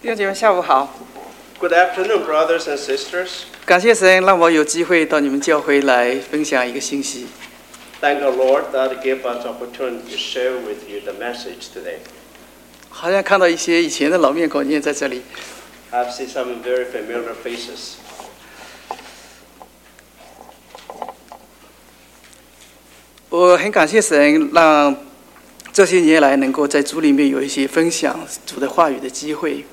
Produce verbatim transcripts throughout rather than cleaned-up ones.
弟兄姐妹，下午好。 Good afternoon, brothers and sisters. 感谢神让我有机会到你们教会来分享一个信息。 Thank the Lord that gave us opportunity to share with you the message today. 好像看到一些以前的老面孔，你也在这里。 I've seen some very familiar faces. 我很感谢神，让这些年来能够在主里面有一些分享主的话语的机会。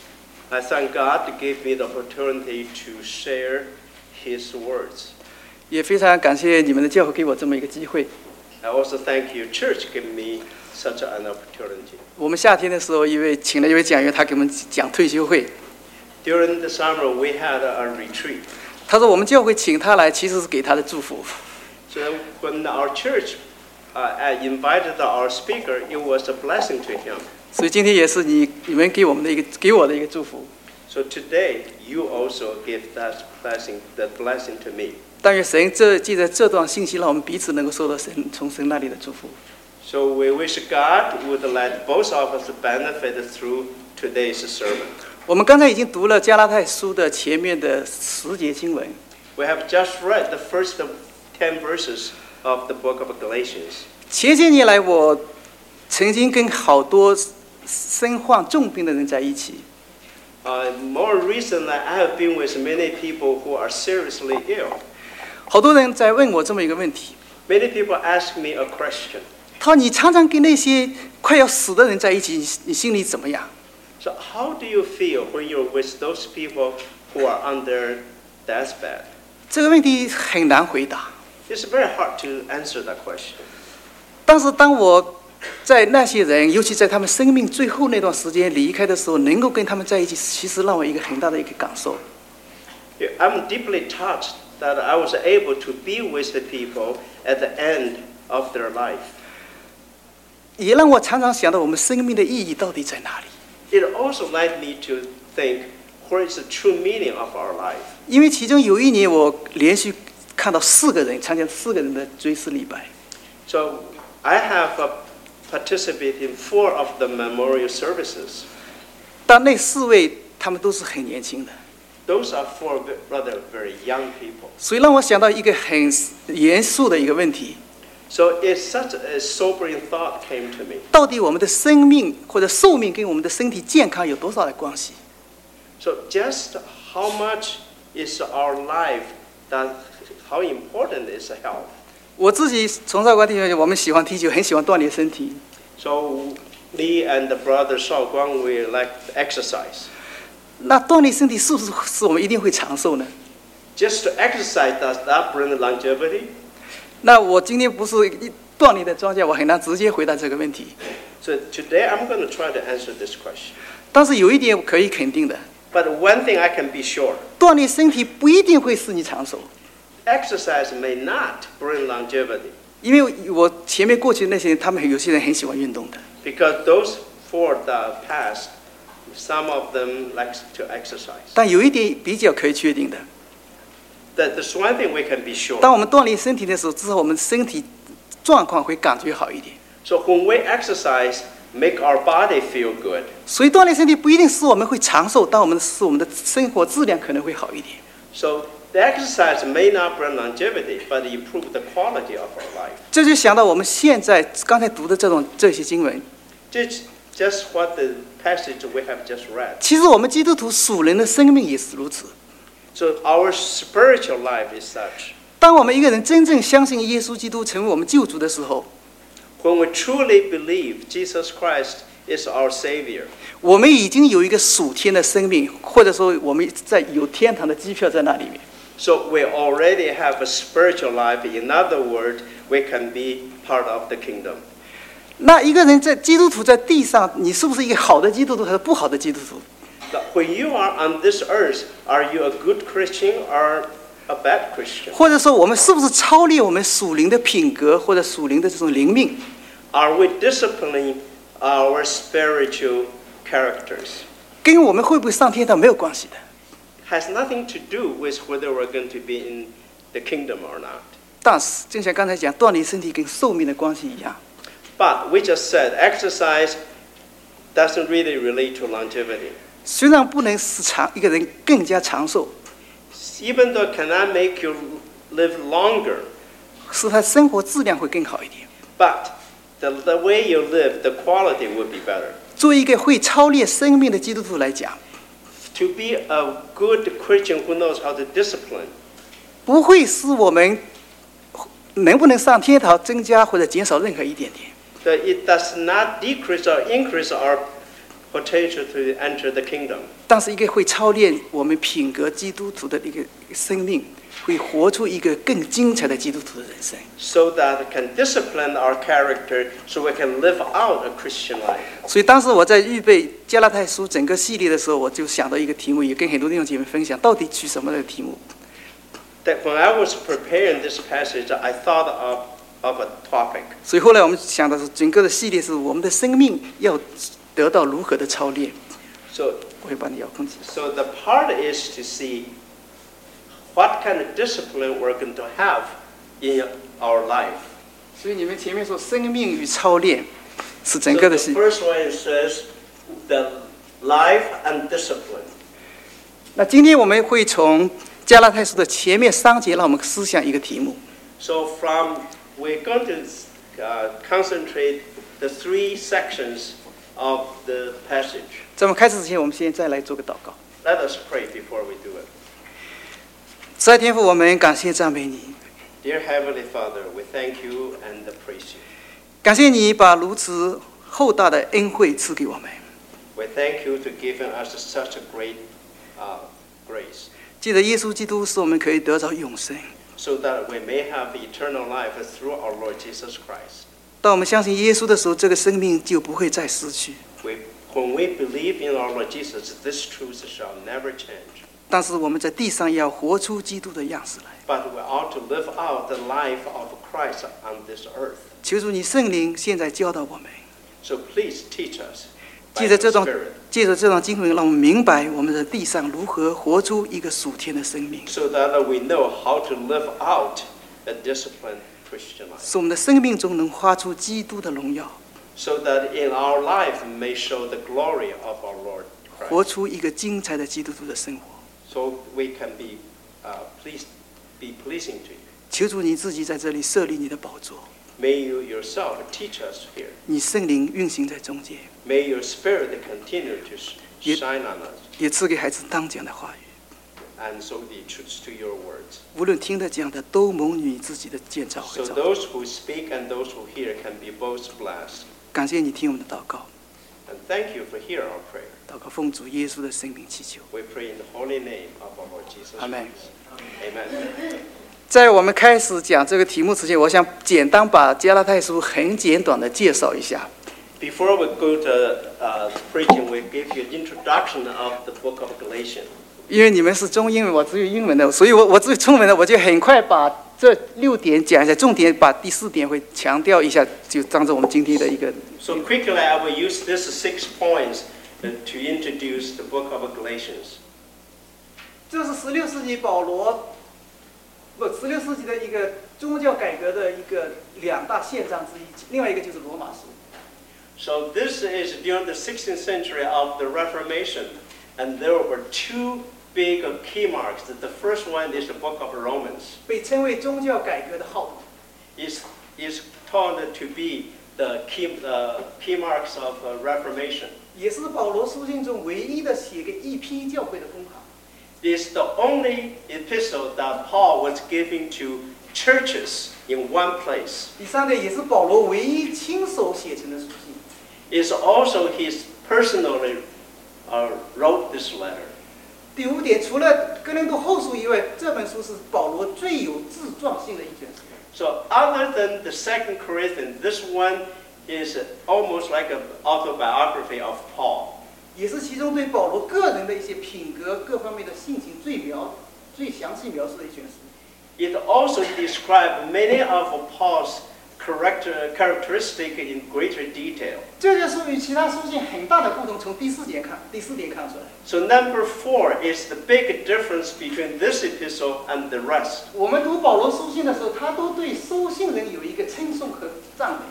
I thank God to give me the opportunity to share His words. 也非常感谢你们的教会给我这么一个机会。 I also thank your church giving me such an opportunity. 我们夏天的时候，一位请了一位讲员，他给我们讲退休会。 During the summer, we had a retreat. 他说我们教会请他来，其实是给他的祝福。 So when our church uh, invited our speaker, it was a blessing to him. 所以今天也是你你们给我们的一个给我的一个祝福。 So today, you also give that blessing, that blessing to me. 但愿神这借着这段信息，让我们彼此能够受到神从神那里的祝福。 So we wish God would let both of us benefit through today's sermon. 我们刚才已经读了加拉太书的前面的十节经文。 We have just read the first ten verses of the book of Galatians. 前些年来，我曾经跟好多身患重病的人在一起。 Uh, more recently, I have been with many people who are seriously ill. 好多人在问我这么一个问题。 Many people ask me a question. 他说：“你常常跟那些快要死的人在一起，你心里怎么样？” So how do you feel when you're with those people who are on their deathbed? 这个问题很难回答。 It's very hard to answer that question. 但是当我在那些人，尤其在他们生命最后那段时间离开的时候，能够跟他们在一起，其实让我一个很大的一个感受。 I'm deeply touched that I was able to be with the people at the end of their life. 也让我常常想到我们生命的意义到底在哪里。 It also led me to think, what is the true meaning of our life? 因为其中有一年，我连续看到四个人参加四个人的追思礼拜。 So I have uh, participated in four of the memorial services. 但那四位他们都是很年轻的。 Those are four rather very young people. 所以让我想到一个很严肃的一个问题。 So it's such a sobering thought came to me. 到底我们的生命或者寿命跟我们的身体健康有多少的关系？ So just how much is our life? That how important is health? 我自己从少观弟兄，我们喜欢踢球，很喜欢锻炼身体。 So me and the brother Shao Guang, we like to exercise. 那锻炼身体是不是使我们一定会长寿呢？ Just to exercise, does that bring longevity? 那我今天不是锻炼的专家，我很难直接回答这个问题。 So today I'm going to try to answer this question. 但是有一点可以肯定的， But one thing I can be sure. 锻炼身体不一定会使你长寿。 Exercise may not bring longevity. 因为我前面过去的那些人，他们有些人很喜欢运动的。 Because those for the past, some of them like to exercise. 但有一点比较可以确定的， That there's one thing we can be sure. 当我们锻炼身体的时候，至少我们身体状况会感觉好一点。 So when we exercise, make our body feel good. 所以锻炼身体不一定使我们会长寿，但我们使我们的生活质量可能会好一点。 So the exercise may not bring longevity, but improve the quality of our life. 这就想到我们现在刚才读的这种这些经文， Just, just what the passage we have just read. 其实我们基督徒属灵的生命也是如此。 So our spiritual life is such. 当我们一个人真正相信耶稣基督成为我们救主的时候， When we truly believe Jesus Christ is our Savior, 我们已经有一个属天的生命，或者说我们在有天堂的机票在那里面。 so we already have a spiritual life. In other words, we can be part of the kingdom. 那一个人在基督徒在地上，你是不是一个好的基督徒还是不好的基督徒？ When you are on this earth, are you a good Christian or a bad Christian? 或者说我们是不是操练我们属灵的品格或者属灵的这种灵命？ Are we disciplining our spiritual characters? 跟我们会不会上天堂没有关系的。 Has nothing to do with whether we're going to be in the kingdom or not. 但是就像刚才讲，锻炼身体跟寿命的关系一样。 But we just said exercise doesn't really relate to longevity. 虽然不能使长一个人更加长寿， even though it cannot make you live longer, 使他生活质量会更好一点。 but the, the way you live, the quality would be better. 作为一个会操练生命的基督徒来讲， To be a good Christian who knows how to discipline, 不会使我们能不能上天堂增加或者减少任何一点点。 that it does not decrease or increase our potential to enter the kingdom. 但是一个会操练我们品格基督徒的一个生命，会活出一个更精彩的基督徒的人生。 So that it can discipline our character so we can live out a Christian life. 所以当时我在预备加拉太书整个系列的时候，我就想到一个题目，也跟很多弟兄姐妹分享，到底取什么的题目？ That when I was preparing this passage, I thought of, of a topic. 所以后来我们想的是，整个的系列是我们的生命要得到如何的操练。 So, 我会把你遥控器。 so the part is to see what kind of discipline we're going to have in our life. 所以你们前面说生命与操练是整 So 个的 the 系。 first one says the life and discipline. 那今天我们会从加拉太书的前面三节，让我们思想一个题目。 So from we're going to uh, concentrate the three sections of the passage. 在我们开始之前，我们先再来做个祷告。 Let us pray before we do it. 慈爱天父，我们感谢赞美你， Dear Heavenly Father, we thank you and praise you. 感谢你把如此厚大的恩惠赐给我们。 We thank you to giving us such a great uh, grace, 记得耶稣基督使我们可以得着永生。 so that we may have eternal life through our Lord Jesus Christ. 当我们相信耶稣的时候，这个生命就不会再失去。 We, when we believe in our Lord Jesus, this truth shall never change. 但是我们在地上要活出基督的样式来。 But we ought to live out the life of Christ on this earth. 求主你圣灵现在教导我们， So please teach us 借 by 着 the 这种 Spirit, 借着这种经文，让我们明白我们在地上如何活出一个属天的生命， so that we know how to live out a disciplined Christian life. 使我们的生命中能发出基督的荣耀， So that in our life may show the glory of our Lord 活 Christ. 出一个精彩的基督徒的生活。 So we can be uh, pleased, be pleasing to you. 求主你自己在这里设立你的宝座， May you yourself teach us here. 你圣灵运行在中间， May your Spirit continue to sh- Ye- shine on us 也赐给孩子当讲的话语。 and so the truths to your words. 无论听的讲的，都蒙你自己的建造和 So 造。 those who speak and those who hear can be both blessed. 感谢你听我们的祷告， And thank you for hearing our prayer. 祷告奉主耶稣的生命祈求。 We pray in the holy name of our Lord Jesus Amen. Christ. Amen. 在我们开始讲这个题目之前，我想简单把加拉太书很简短的介绍一下。 Before we go to uh, preaching, we give you an introduction of the book of Galatians. 因为你们是中英文，我只有英文的，所以我我只有中文的，我就很快把这六点讲一下，重点把第四点会强调一下，就当做我们今天的一个。 So quickly, I will use these six points uh, to introduce the book of Galatians. 这是十六世纪保罗，不，十六世纪的一个宗教改革的一个两大宪章之一，另外一个就是罗马书。 So this is during the sixteenth century of the Reformation, and there were two big key marks. The first one is the book of Romans. 被称为宗教改革的号筒。 Is is taught to be the key uh, key marks of uh, Reformation. 也是保罗书信中唯一的写给一批教会的公函。 It's the only epistle that Paul was giving to churches in one place. 第三点也是保罗唯一亲手写成的书信。 It's also his personally uh, wrote this letter. 第五点，除了哥林多后书以外，这本书是保罗最有自传性的一卷书。 So other than the Second Corinthians, this one is almost like an autobiography of Paul. 也是其中对保罗个人的一些品格各方面的性情最描、最详细描述的一卷书。 It also describes many of Paul's character, characteristics in greater detail. 这件书与其他书信很大的不同，从第四点看，第四点看出来。 So number four is the big difference between this epistle and the rest. 我们读保罗书信的时候，他都对收信人有一个称颂和赞美。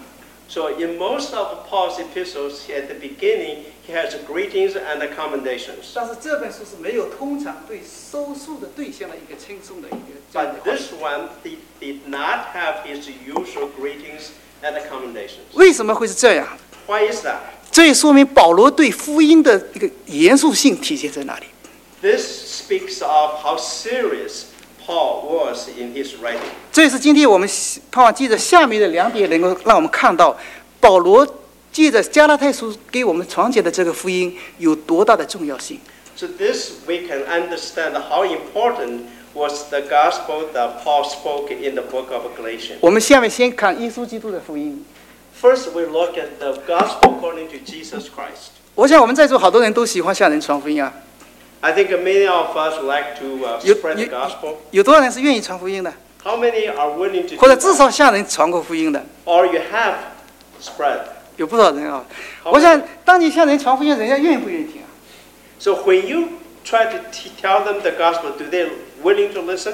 So in most of Paul's epistles, at the beginning, he has greetings and commendations. 但是这本书是没有通常对收束的对象的一个称颂的一个这样的 But 话。 this one did, did not have his usual greetings and commendations. 为什么会是这样？ Why is that? 这也说明保罗对福音的一个严肃性体现在哪里？ This speaks of how serious Paul was in his writing. 这也是今天我们盼望借着下面的两点，能够让我们看到保罗借着加拉太书给我们传讲的这个福音有多大的重要性。 So this we can understand how important was the gospel that Paul spoke in the book of Galatians. 我们下面先看耶稣基督的福音。 First, we look at the gospel according to Jesus Christ. 我想我们在座好多人都喜欢向人传福音啊， I think many of us like to uh, 有 spread 有 the gospel. 有多少人是愿意传福音的， How many are willing to 或 do 者至 that? 少向人传过福音的？ Or you have spread. 有不少人啊。 好我想，当你向人传福音，人家愿不愿意听啊？ So when you try to t- tell them the gospel, do they willing to listen?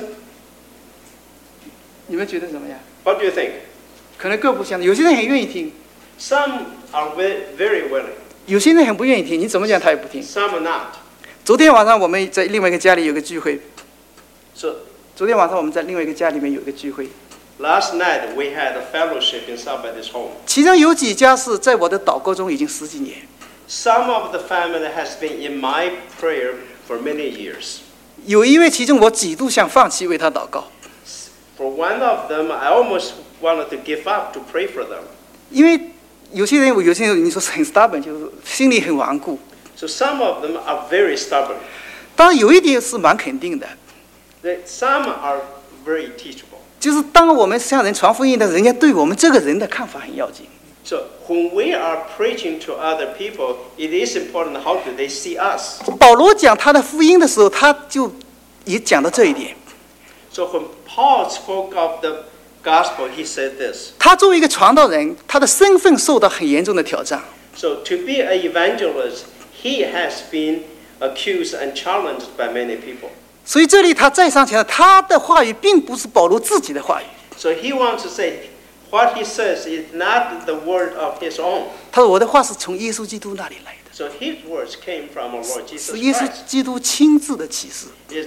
你们觉得怎么样？ What do you think? 可能各不相同。有些人很愿意听， Some are ve- very willing. 有些人很不愿意听。你怎么讲他也不听。 Some are not. 昨天晚上我们在另外一个家里有个聚会， So 昨天晚上我们在另外一个家里面有一个聚会， last night we had a fellowship in somebody's home. 其中有几家是在我的祷告中已经十几年。 Some of the family has been in my prayer for many years. 有一位其中我几度想放弃为他祷告， For one of them, I almost wanted to give up to pray for them. 因为有些人有些人你说是很 stubborn，就是心里很顽固。 So some of them are very stubborn. 当然有一点是蛮肯定的， They- Some are very teachable. 就是当我们向人传福音的，人家对我们这个人的看法很要紧。 So when we are preaching to other people, it is important how do they see us. 保罗讲他的福音的时候，他就也讲到这一点。 So when Paul spoke of the gospel, he said this. 他作为一个传道人，他的身份受到很严重的挑战。 So to be an evangelist, he has been accused and challenged by many people. 所以这里他再三强调，他的话语并不是保罗自己的话语。 So he wants to say what he says is not the word of his own. 他说我的话是从耶稣基督那里来的， So his words came from our Lord 是 Jesus 耶稣 Christ. 基督亲自的启示。 It's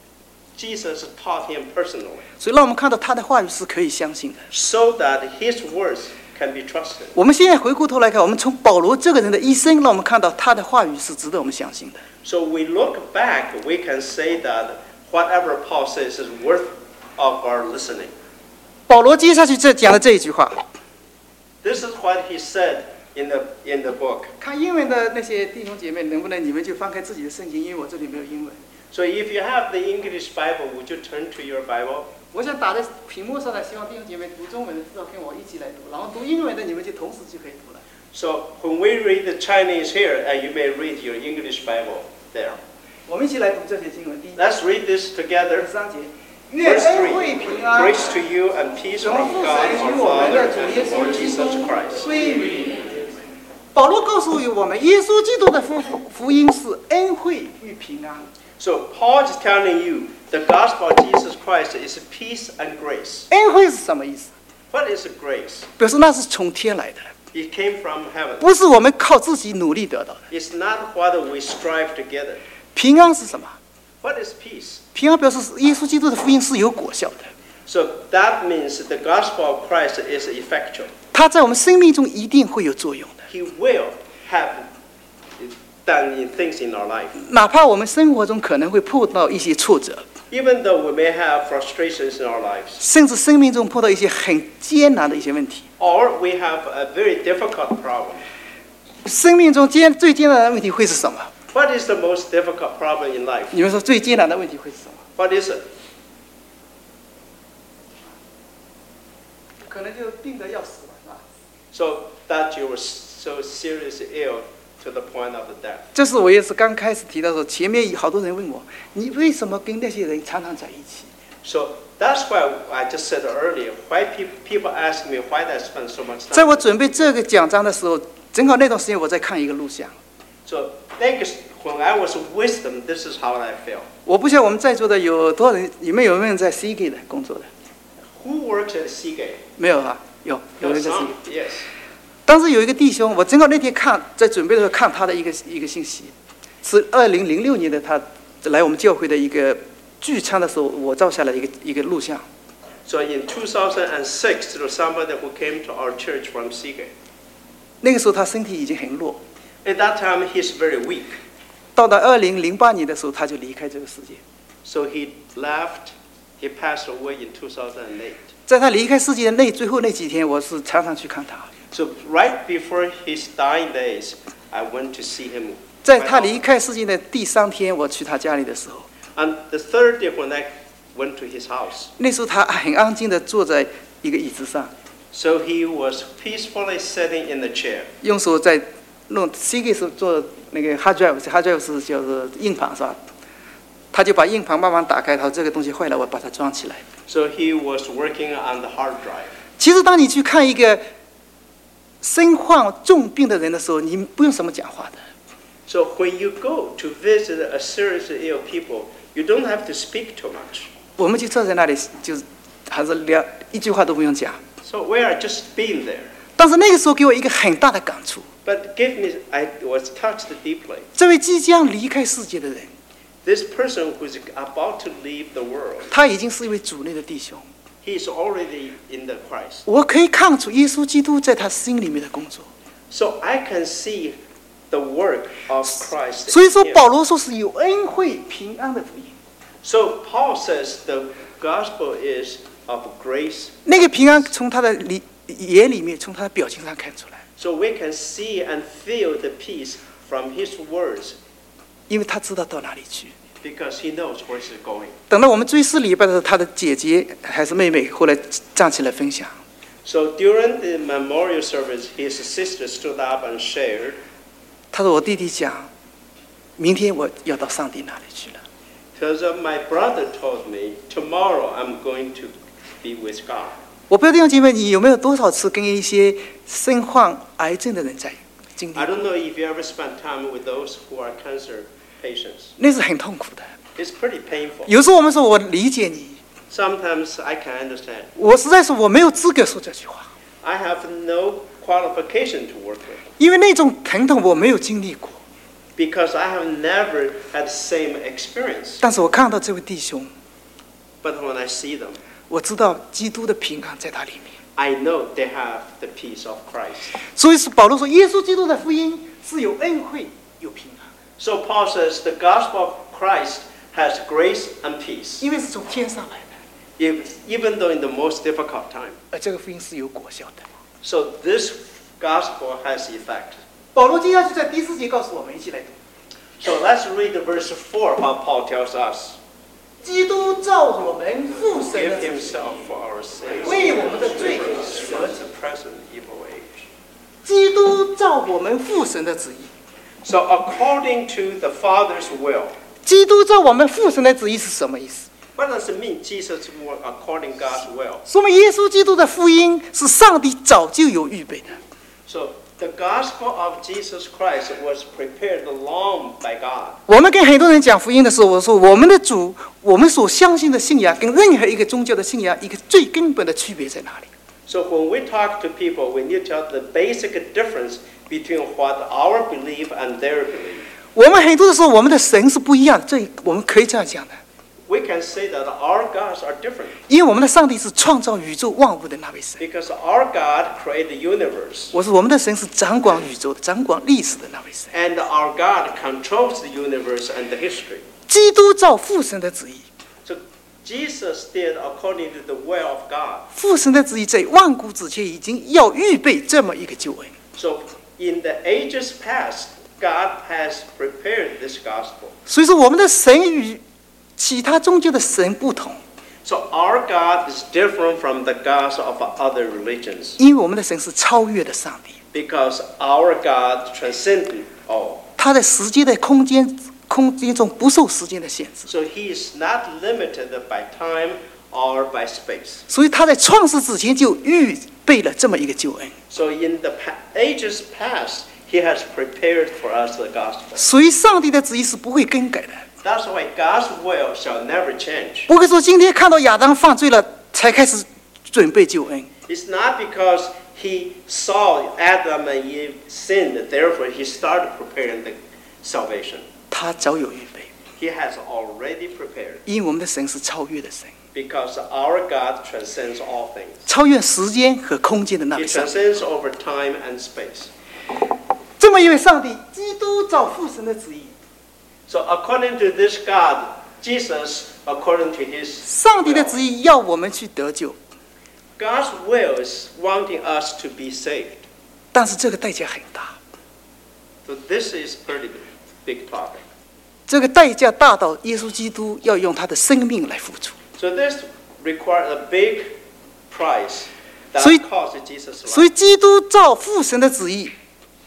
Jesus taught him personally, 所以让我们看到他的话语是可以相信的。 so that his words can be trusted. 我们现在回过头来看，我们从保罗这个人的一生，让我们看到他的话语是值得我们相信的。 So we look back, we can say that whatever Paul says is worth of our listening. 保罗接下去这讲的这一句话， This is what he said in the in the book. 看英文的那些弟兄姐妹，能不能你们就翻开自己的圣经，因为我这里没有英文。 So if you have the English Bible, would you turn to your Bible? 我想打在屏幕上的，希望弟兄姐妹读中文的，至少跟我一起来读，然后读英文的，你们就同时就可以读了。 So when we read the Chinese here, and you may read your English Bible there. 我们一起来读这些经文。第一， Let's read this 第 together. 三节，愿 Verse 恩惠 three. 平安， Grace to you and peace 荣 from 父 God 神 our 与我们 Father 的主 and 耶 the Lord 稣基 Jesus 督 Christ. 归于。保罗告诉我们，耶稣基督的福福音是恩惠与平安。 So Paul is telling you the gospel of Jesus Christ is peace and grace. 恩惠是什么意思？ What is grace? 表示那是从天来的， It came from heaven. 不是我们靠自己努力得到的。 It's not what we strive to get. 平安是什么？ What is peace? 平安表示耶稣基督的福音是有果效的， So that means the gospel of Christ is effectual. 它在我们生命中一定会有作用的。 He will have done in things in our life. 哪怕我们生活中可能会碰到一些挫折， Even though we may have frustrations in our lives, 甚至生命中碰到一些很艰难的一些问题， or we have a very difficult problem. 生命中艰最艰难的问题会是什么？ What is the most difficult problem in life? 你们说最艰难的问题会是什么？ What is it? 可能就病得要死了，是吧？ So that you were so seriously ill to the point of death. 这是我也是刚开始提到的时候，前面好多人问我，你为什么跟那些人常常在一起？ So that's why I just said earlier, why pe- people ask me why I spend so much 在 time. 我准备这个讲章的时候，正好那段时间我在看一个录像。 So thank you. When I was with them, this is how I felt. 我不晓得我们在座的有多少人，你们有没有人在 C G 的工作的？ Who works at Seagate? 没有啊，有有 There 人 are 在 C some, G。 yes. 当时有一个弟兄，我正好那天看，在准备的时候看他的一个一个信息，是二零零六年的他来我们教会的一个聚餐的时候，我照下来一个一个录像。 So in two thousand six, there was somebody who came to our church from Seagate. 那个时候他身体已经很弱， At that time, he's very weak. 到了二零零八年的时候，他就离开这个世界。 So he left. He passed away in two thousand eight. 在他离开世界的那最后那几天，我是常常去看他。 So right before his dying days, I went to see him. 在他离开世界的第三天，我去他家里的时候， And the third day when I went to his house, 那时候他很安静地坐在一个椅子上， so he was peacefully sitting in the chair. 用手在弄 C G 是做那个 hard drive，hard drive 是叫做硬盘是吧？他就把硬盘慢慢打开，他说这个东西坏了，我把它装起来。 So he was working on the hard drive. 其实当你去看一个身患重病的人的时候，你不用什么讲话的。 So when you go to visit a seriously ill people, you don't have to speak too much. 我们就坐在那里，就还是聊一句话都不用讲。 So we are just being there. 但是那个时候给我一个很大的感触， But give me, I was touched deeply. 这位即将离开世界的人， This person who's about to leave the world, 他已经是一位主内的弟兄。 he is already in the Christ. 我可以看出耶稣基督在他心里面的工作。 So I can see the work of Christ. 所以说， in him. 保罗说是有恩惠平安的福音。 So Paul says the gospel is of grace. 那个平安从他的里眼里面，从他的表情上看出来， So we can see and feel the peace from his words 因为他知道到哪里去。 because he knows where he's going. 等到我们追思礼拜的时候，他的姐姐还是妹妹，后来站起来分享。 So during the memorial service, his sister stood up and shared. 他说：“我弟弟讲，明天我要到上帝那里去了。 Because my brother told me, tomorrow I'm going to be with God. 我不知道弟兄姐妹，你有没有多少次跟一些身患癌症的人在经历 I？don't know if you ever spent time with those who are cancer patients. 那是很痛苦的。 It's pretty painful. 有时候我们说我理解你， Sometimes I can understand. 我实在是我没有资格说这句话， I have no qualification to work with 因为那种疼痛我没有经历过。 because I have never had the same experience. 但是我看到这位弟兄， But when I see them, 我知道基督的平安在他里面。 I know they have the peace of Christ. 所以是保罗说，耶稣基督的福音是有恩惠有平安， So Paul says the gospel of Christ has grace and peace, 因为是从天上来的， if, even though in the most difficult time. 而这个福音是有果效的。 So this gospel has effect. 保罗接下去在第四节告诉我们，一起来读： So let's read the verse four what Paul tells us. 基督照我们父神 Give 的旨意， himself for our sins. 为我们的罪 From the present evil age. 基督照我们父神的旨意。 So according to the Father's will. 基督照我们父神的旨意是什么意思？ What does it mean, Jesus will according God's will? 说明耶稣基督的福音是上帝早就有预备的。 So the gospel of Jesus Christ was prepared long by God. 我们跟很多人讲福音的时候，我说我们的主，我们所相信的信仰跟任何一个宗教的信仰一个最根本的区别在哪里？ So when we talk to people, we need to tell the basic difference between what our belief and their belief. 我们很多的时候，我们的神是不一样的，这我们可以这样讲的， We can say that our gods are different 因为我们的上帝是创造宇宙万物的那位神。 because our God created the universe 我说我们的神是掌管宇宙的、掌管历史的那位神。 and our God controls the universe and the history. 基督照父神的旨意， So Jesus did according to the will of God. 父神的旨意在万古之前已经要预备这么一个救恩。 So in the ages past, God has prepared this gospel. 所以说，我们的神与其他宗教的神不同， So our God is different from the gods of other religions 因为我们的神是超越的上帝， because our God transcended all. 他在时间的空间空间中不受时间的限制， So he is not limited by time or by space. 所以他在创世之前就预备了这么一个救恩。 So in the pa- ages past, he has prepared for us the gospel. 所以上帝的旨意是不会更改的， That's why God's will shall never change. 不会说今天看到亚当犯罪了才开始准备救恩， It's not because he saw Adam and Eve sinned, therefore he started preparing the salvation. 他早有预备， He has already prepared. 因为我们的神是超越的神， Because our God transcends all things. 超越时间和空间的那 He 位上帝。 transcends over time and space. 这么一位上帝，基督照父神的旨意。 So according to this God, Jesus, according to his 上帝的 will, 旨意要我们去得救， God's will is wanting us to be saved. 但是这个代价很大， So this is pretty big topic. 这个代价大到耶稣基督要用他的生命来付出。 So this requires a big price that 所以- cost Jesus' 所以 life. 基督照父神的旨意，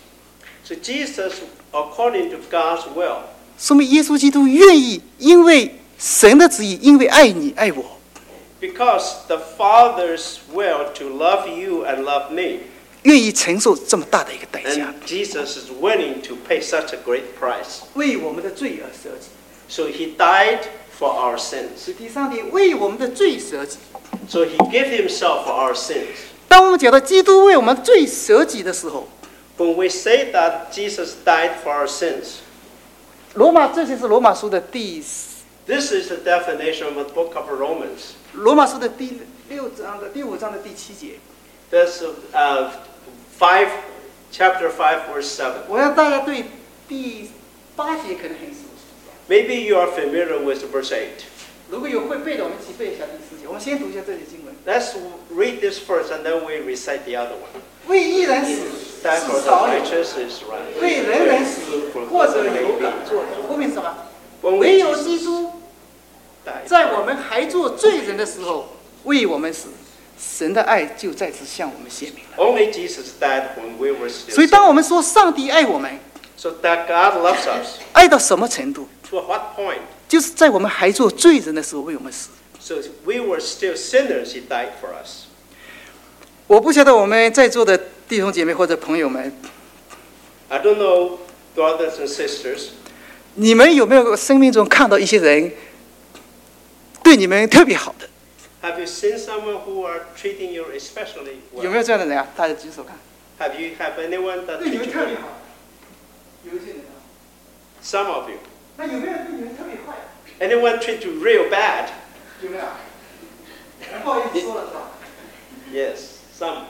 So Jesus, according to God's will, 说明耶稣基督愿意因为神的旨意，因为爱你爱我， because the Father's will to love you and love me, 愿意承受这么大的一个代价， and Jesus is willing to pay such a great price. 为我们的罪而舍己。 So he died for our sins. 是第上帝为我们的罪舍己。 So he gave himself for our sins. 当我们讲到基督为我们罪舍己的时候， When we say that Jesus died for our sins, 罗马这就是罗马书的第 this is the definition of the book of Romans. 罗马书的第六章的第五章的第七节。 That's uh, five, chapter five, verse seven. 我让大家对第八节可能很熟悉。 Maybe you are familiar with verse eight. 如果有会背的，我们一起背一下第四节。我们先读一下这节经文。 Let's read this first and then we recite the other one. 为一人死 That for 是 the 少有， righteous is right. 为人人死或者有敢做的。后面什么？ When 唯 we 有基督 died, 在我们还做罪人的时候为我们死，神的爱就在此向我们显明了。 only Jesus died when we were still 所以，当 sinners. 我们说上帝爱我们， So that God loves us. 爱到什么程度？ To what point? 就是在我们还做罪人的时候为我们死。 So we were still sinners, he died for us. 我不晓得我们在座的弟兄姐妹或者朋友们， I don't know, brothers and sisters, 你们有没有生命中看到一些人对你们特别好的？ have you seen someone who are treating you especially 有没有 well? 这样的人啊？大家举手看。 Have you have anyone that 对你 treats 们 you 特别 well? 好，有一些人啊。 Some of you. 那有没有人对你们特别坏？ Anyone treat you real bad? 有没有？不好意思说了是吧？ Yes, some.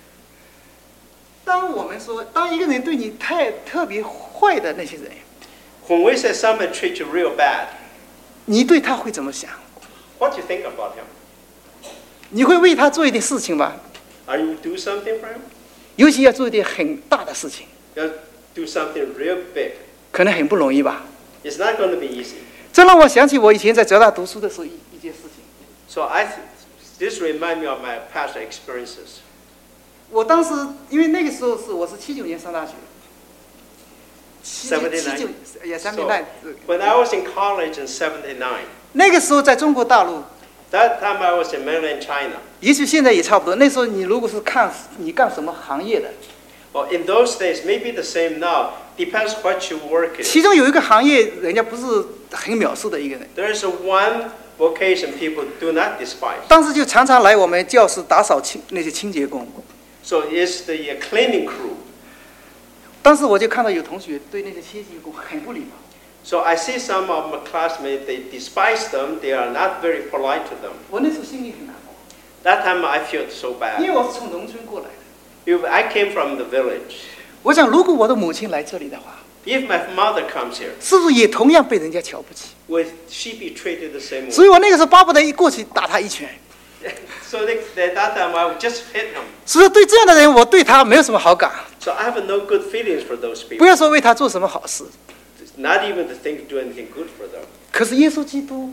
当我们说，当一个人对你太特别坏的那些人， When we say someone treats you real bad, 你对他会怎么想？ what do you think about him? 你会为他做一点事情吧？ Are you do something for him? 尤其要做一点很大的事情， You do something real big. 可能很不容易吧。 It's not going to be easy. 这让我想起我以前在浙大读书的时候一一件事情。 So I, th- this reminds me of my past experiences. 我当时因为那个时候是我是七九年上大学，七九七九也三 So 零代， when I was in college in seventy-nine, 那个时候在中国大陆， that time I was in mainland China. 也许现在也差不多。那时候你如果是看你干什么行业的， Well, in those days, maybe the same now. Depends what you work in. 其中有一个行业人家不是很藐视的一个人， There is a one vocation people do not despise. 当时就常常来我们教室打扫清那些清洁工。 So it's the uh, cleaning crew. 当时我就看到有同学对那些清洁工很不礼貌。 So I see some of my classmates, they despise them. They are not very polite to them. 我那时候心里很难过， That time I felt so 因 bad. 为我是从农村过来的。 If I came from the village. 我想，如果我的母亲来这里的话， If my mother comes here, 是不是也同样被人家瞧不起？ would she be treated the same 所 way? 以我那个时候巴不得一过去打他一拳。 So they, at that time I would just hit him. 所以对这样的人，我对他没有什么好感。 So I have no good feelings for those 不 people. 要说为他做什么好事， Not even to think to do anything good for them. 可是耶稣基督，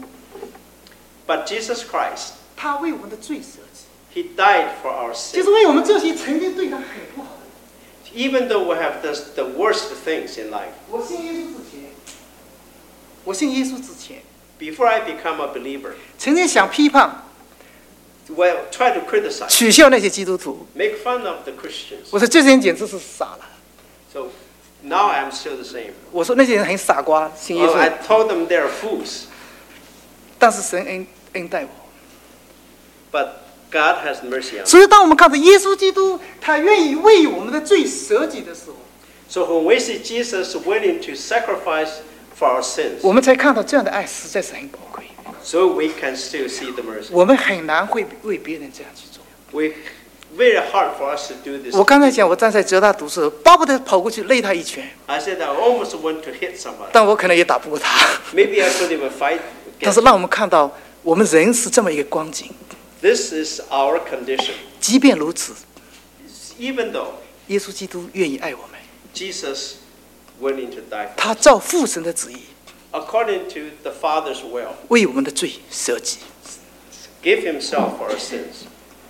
But Jesus Christ, 他为我们的罪舍己， he died for our 就 sin. 是为我们这些曾经对他很不好的人。 Even though we have done the worst things in life. 我信耶稣之前，我信耶稣之前， Before I become a believer, 曾经想批判、 well, try to criticize, 取笑那些基督徒。 make fun of the Christians. 我说这些人简直是傻了。 So now I'm still the same. 我说那些人很傻瓜，信耶 Oh, I 稣。 told them they're fools. 但是神恩恩待我， But God has mercy on us. 所以，当我们看到耶稣基督他愿意为我们的罪舍己的时候， So when we see Jesus willing to sacrifice for our sins, 我们才看到这样的爱实在是很宝贵。 so we can still see the mercy. 我们很难会为别人这样去做。 We very hard for us to do this. 我刚才讲，我站在浙大读书，巴不得跑过去擂他一拳， I said I almost want to hit somebody. 但我可能也打不过他。 Maybe I could even fight 但 against 是让我们看到，我们人是这么一个光景。 This is our condition. 即便如此， Even though 耶稣基督愿意爱我们， Jesus willing to die, 他照父神的旨意， according to the Father's will, 为我们的罪舍己。 give himself for our sins.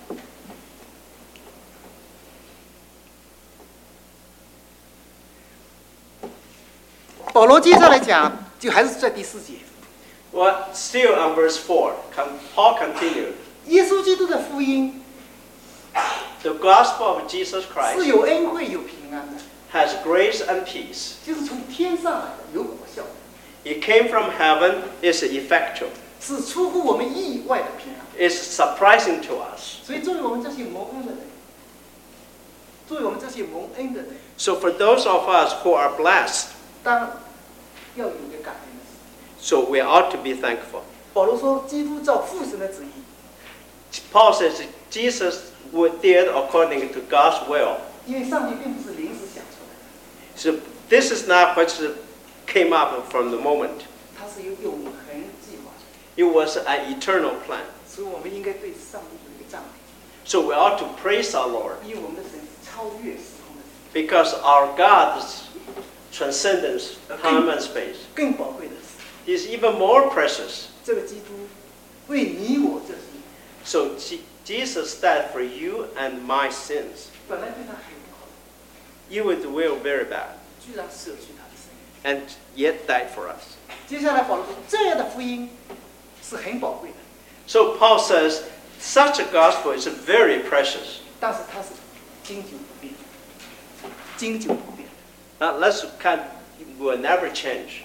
保罗接下来讲，就还是在第四节， Well, still on verse four, con- Paul continued. 耶稣基督的福音 The gospel of Jesus 是 Christ 有恩惠有平安的， has grace and peace. 就是从天上来的，有果效的， It came from heaven, is effectual, 是出乎我们意外的平安。 is surprising to us. 所以，作为我们这些蒙恩的人，作为我们这些蒙恩的人， So for those of us who are blessed, 当然要有一个感恩的心。 so we ought to be thankful. 保罗说，基督照父神的旨意， Paul says Jesus did according to God's will. 因为上帝并不是临时想出来的， So this is not what came up from the moment. 它是有永恒计划的。 It was an eternal plan. 所以，我们应该对上帝有一个赞美， So we ought to praise our Lord 因为我们的神是超越时空的神。 because our God's transcendence time and space 更宝贵的是， is even more precious. 这个基督为你我这些 So Je- Jesus died for you and my sins. 本来对他很不好， You were the will very bad 居然舍去他的生命。 and yet died for us. 接下来，保罗说，这样的福音是很宝贵的， So Paul says such a gospel is very precious. 但是它是经久不变，经久不变。 Now let's kind will never change.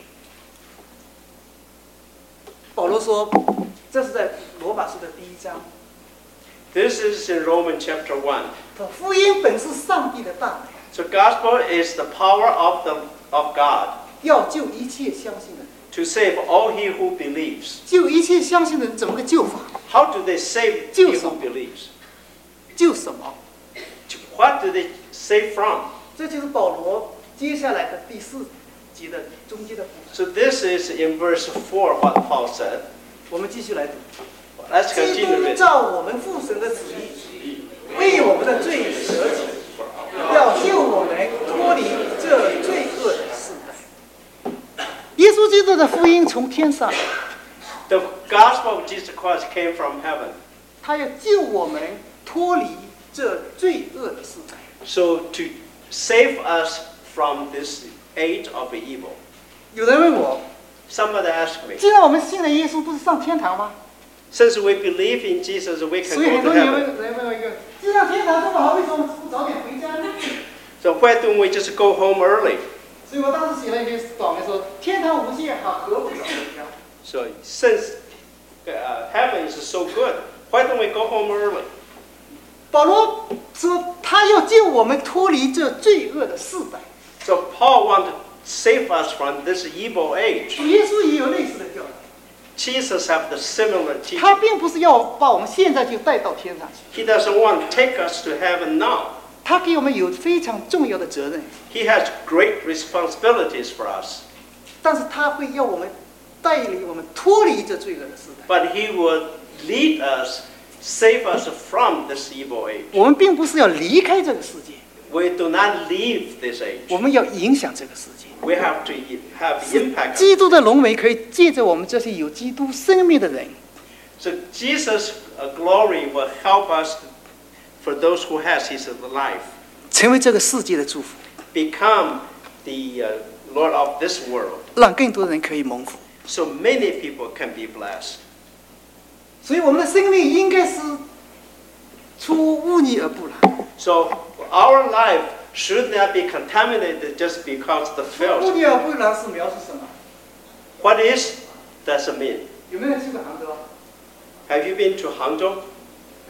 保罗说，这是在罗马书的第一章。 This is in Romans chapter one. 他说福音本是上帝的大能， So gospel is the power of the of God 要救一切相信的人。 to save all he who believes. 救一切相信的人怎么个救法？ How do they save he 救 who 什么？ believes? 救什么？ What do they save from? 这就是保罗接下来的第四节的中间的部分。 So this is in verse four what Paul said. 我们继续来读。 Let's 基 continue 督 it. 照我们父神的旨意，为我们的罪舍己，要救我们脱离这罪恶的世代。耶稣基督的福音从天上， The gospel of Jesus Christ came from heaven. 他要救我们脱离这罪恶的世代。 So to save us from this age of evil. 有人问我， Somebody asked me, 既然我们信了耶稣，不是上天堂吗？ since we believe in Jesus, we can 所以很 go 多 to 人 heaven. 问人问我一个，既然天堂这么好，为什么不早点回家呢？ So why don't we just go home early? 所以我当时写了一篇短文说，天堂无限好，何不早回家？ So since uh, heaven is so good, why don't we go home early? 保罗说，他要救我们脱离这罪恶的世代。 So Paul wanted to save us from this evil age. 主耶稣也有类似的教导， Jesus have the similar 他 teaching. 并不是要把我们现在就带到天上去， He doesn't want to take us to heaven now. 他给我们有非常重要的责任， He has great responsibilities for us. 但是他会要我们带领我们脱离这罪恶的世代。 But he will lead us, save us from this evil age. 我们并不是要离开这个世界， We do not leave this age. 我们要影响这个世界。 We have to have 是 impact. 基督的荣美可以借着我们这些有基督生命的人， So Jesus' uh, glory will help us for those who has his life 成为这个世界的祝福， become the uh, Lord of this world. 让更多人可以蒙福。 So many people can be blessed. 所以我们的生命应该是出污泥而不染。 So our life should not be contaminated just because the 出污 filth. 泥而不染是描述什么？ What is does it mean? 有没有人去过杭州啊？ Have you been to Hangzhou? 没有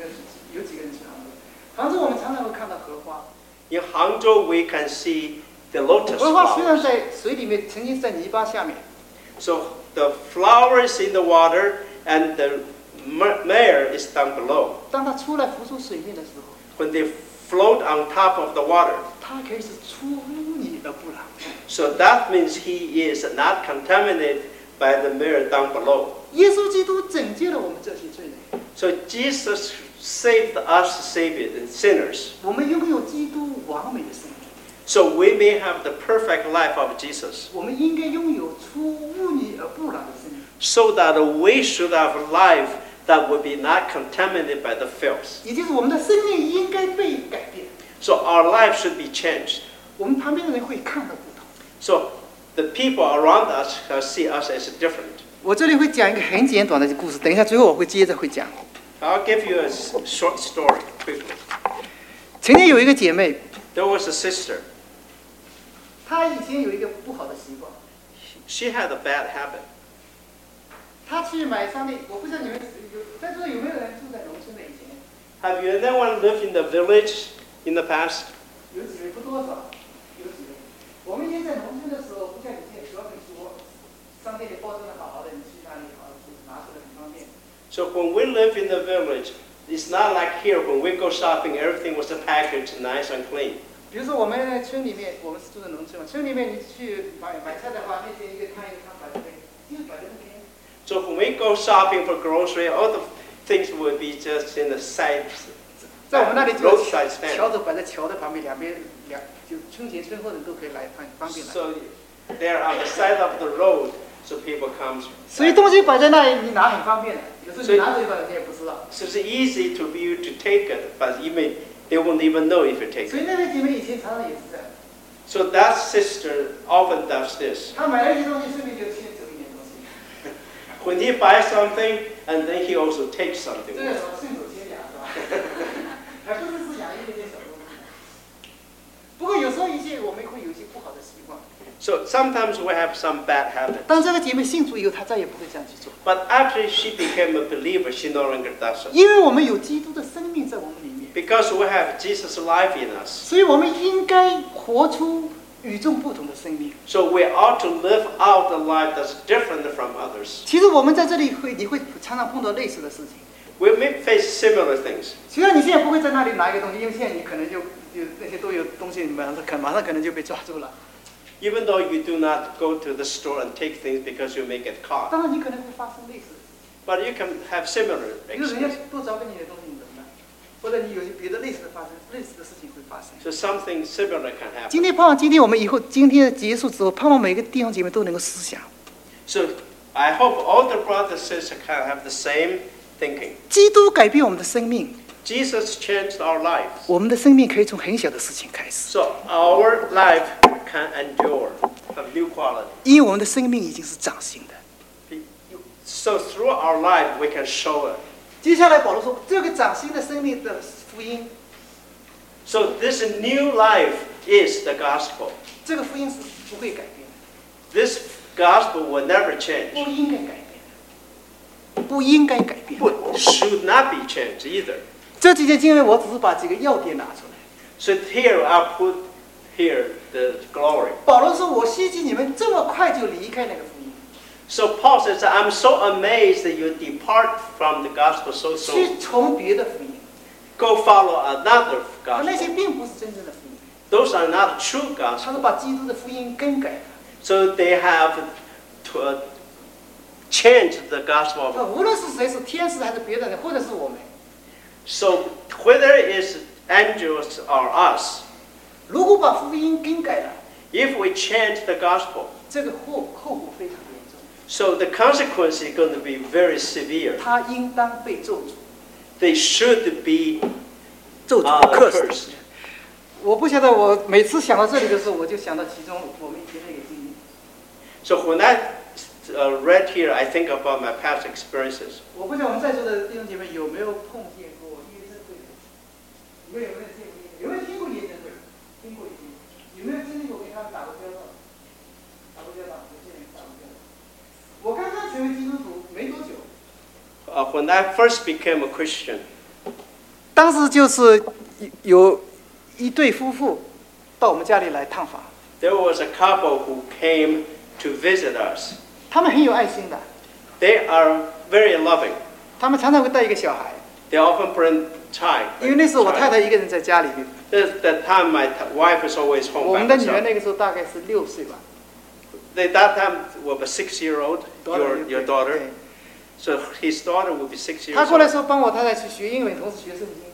有几个人去杭州？杭州我们常常会看到荷花。 In Hangzhou, we can see the lotus 荷花虽然 flowers. 在水里面，曾经在泥巴下面， So the flowers in the water and the ma- mare is down below. 当它出来浮出水面的时候， When they float on top of the water, 它可以是出污泥而不染。 so that means he is not contaminated by the mare down below. 耶稣基督拯救了我们这些罪人， So Jesus saved us, saved the sinners, 我们拥有基督完美的生命。 so we may have the perfect life of Jesus, 我们应该拥有出污泥而不染的生命， so that we should have a life that would be not contaminated by the filth. 也就是我们的生命应该被改变。 So our life should be changed. 我们旁边的人会看到不同。 So the people around us shall see us as different. 我这里会讲一个很简短的故事，等一下最后我会接着会讲。 I'll give you a s- short story quickly. 曾经有一个姐妹， There was a sister. 她以前有一个不好的习惯， She had a bad habit. 她去买商店，我不知道你们有在座有没有人住在农村的以前？ Have you anyone lived in the village in the past? 有几位不多少，有几位。我们以前在农村的时候，不像以前有很多商店里包装的好好的，你去哪里好拿出来很方便。 So when we live in the village, it's not like here when we go shopping, everything was packaged nice and clean. 比如说我们村里面，我们是住在农村嘛，村里面你去买买菜的话，那些一个摊一个摊摆在那边，就摆在那边。 So when we go shopping for grocery, all the things would be just in the side, 在我们那里就有 roadside stand. 桥子摆在桥的旁边，两边两就村前村后的人都可以来方方便来。 So they're on the side of the road, so people come. 所以东西摆在那里，你拿很方便的。有时候所以你拿着一把，人家也不知道。 So it's easy to for you to take it, but you may, they won't even know if you take 所以 it. 那位姐妹以前常常也是这样， So that sister often does this. 她买了一些东西，顺便就先走一点东西。 When he buys something, and then he also takes 这 something. 个时候顺手牵羊是吧？还不是是养一点点小东西。不过有时候一些我们会有一些不好的习惯。 So sometimes we have some bad habits. 当这个姐妹信主以后，她再也不会这样去做， But after she became a believer, she no longer does it. 因为我们有基督的生命在我们里面， Because we have Jesus' life in us. 所以我们应该活出与众不同的生命。 So we ought to live out a life that's different from others. 其实我们在这里会，你会常常碰到类似的事情。 We may face similar things. 虽然你现在不会在那里拿一个东西，因为现在你可能就有那些都有东西，你马上可马上可能就被抓住了。 Even though you do not go to the store and take things because you may get caught. 当然，你可能会发生类似的事， But you can have similar 比如人家 experiences. 多找给你的东西，你怎么办？或者你有别的类似的发生，类似的事情会发生。 So something similar can happen. 今天盼望，今天我们以后今天结束之后，盼望每个弟兄姐妹都能够思想， So I hope all the brothers and sisters can have the same thinking. 基督改变我们的生命， Jesus changed our lives. 我们的生命可以从很小的事情开始， So our life can endure, have new quality. 因为我们的生命已经是长性的。 So through our life, we can show it. 接下来保罗说，这个长新的生命的福音， So this new life is the gospel. 这个福音是不会改变的， This gospel will never 不 change. 应该改变的，不应该改变的。 But should not be changed either. 这几节经文，我只是把几个要点拿出来。 So here I'll put here the glory. 保罗说：“我希奇你们这么快就离开那个福音， So Paul says, I'm so amazed that you depart from the gospel so soon. 去从别的福音。 Go follow another 而那 gospel. 些并不是真正的福音。 Those are not true 他 gospel. 说把基督的福音更改了。 So they have to, uh, changed the gospel. 说 of- 无论是谁，是天使还是别的人，或者是我们， So whether it's angels or us, 如果把福音更改了， if we change the gospel, 这个后后果非常严重， so the consequence is going to be very severe. 他应当被咒诅， They should be 咒 uh, 诅克死。 cursed. 我不晓得，我每次想到这里的时候，我就想到其中我们以前那个经历。 So when I uh, read here, I think about my past experiences. 我不晓得我们在座的弟兄姐妹有没有碰见过耶证会？有没有没有见过耶证？有没有听过耶证会？听过一听。有没有经历过跟他们打过交道？打过交道，有些人打过交道。我刚刚成为基督徒没多久， Uh, when I first became a Christian, 当时就是有一对夫妇到我们家里来探访， There was a couple who came to visit us. 他们很有爱心的， They are very loving. 他们常常会带一个小孩， They often bring child. 因为那时候我太太一个人在家里面， At that time, my t- wife is always 我 home 们 by 的女儿 herself. 那个时候大概是六岁吧， They, that time, was a six-year-old, 多少 your 年 your 对 daughter. 对 So his daughter will be six years 他过来 old. 说帮我太太去学英文，同时学圣经。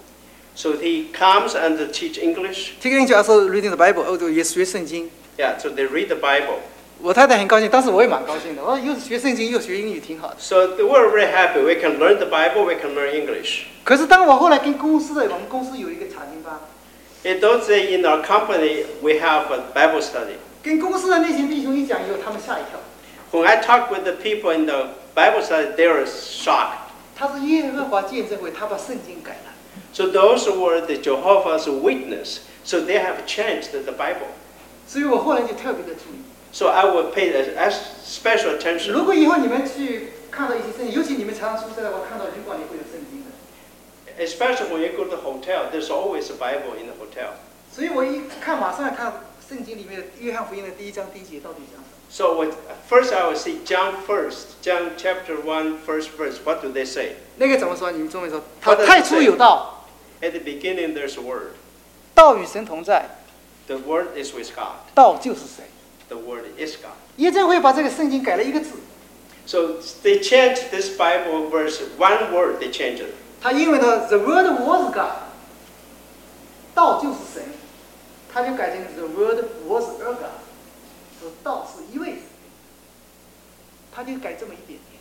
So he comes and teach English. Teaching also reading the Bible， 哦，也学圣经。 Yeah, so they read the Bible. 我太太很高兴，当时我也蛮高兴的。哦，又学圣经又学英语，挺好的。 So they were very happy. We can learn the Bible. We can learn English. 可是当我后来跟公司的，我们公司有一个查经班， In those days, in our company, we have a Bible study. 跟公司的那些弟兄一讲以后，他们吓一跳。 When I talk with the people in the Bible study, they were shocked. 他是耶和华见证会，他把圣经改了。 So those were the Jehovah's Witness. So they have changed the Bible. 所以我后来就特别的注意。 So I would pay a special 如 attention. 果以后你们去看到一些圣经，尤其你们常常出差的话，看到旅馆里会有圣经的。 Especially when you go to the hotel, there's always a Bible in the hotel. 所以我一看，马上看圣经里面的约翰福音的第一章第一节到底讲什么。 So what, first I would see John first, John chapter one, first verse. What do they say? 那个怎么说？你们中文说，他 What does it 太初有道， At the beginning, there's a word. 道与神同在， The word is with God. 道就是神。 The word is God. 耶正会把这个圣经改了一个字， So they changed this Bible verse, one word they changed it. 他英文的 The Word was God， 道就是神，他就改成 The Word was a God， 说道是一位神，他就改这么一点点。